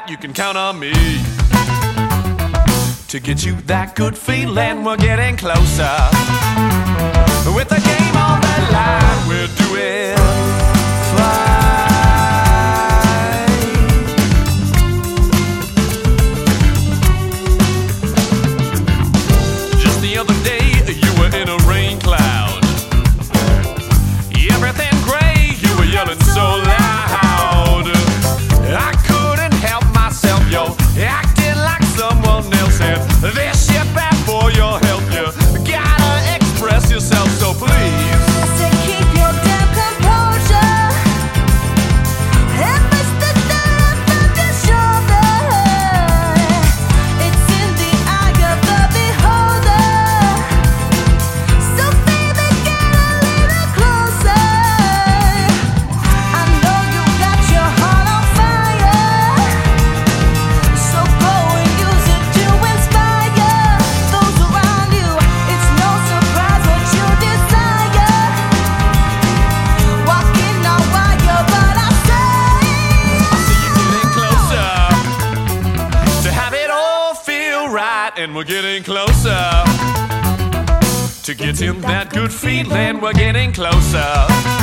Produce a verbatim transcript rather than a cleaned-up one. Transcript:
you can count on me to get you that good feeling. We're getting closer. With the game on the line, we're doing fine. Just the other day, you were in a rain cloud. Everything gray, you were yelling so loud. I couldn't help myself, yo, acting like someone else. And this shit bad for your health, you gotta express yourself, so please. I said keep your damn composure, and rest the dirt from your shoulder. It's in the eye of the beholder, so baby get a little closer. I know you got your heart on fire, so go and use it to inspire those around you. It's no surprise what you desire. Walking on wire, but I say I see you getting closer to have it all feel right, and we're getting closer to getting that good feeling. We're getting closer.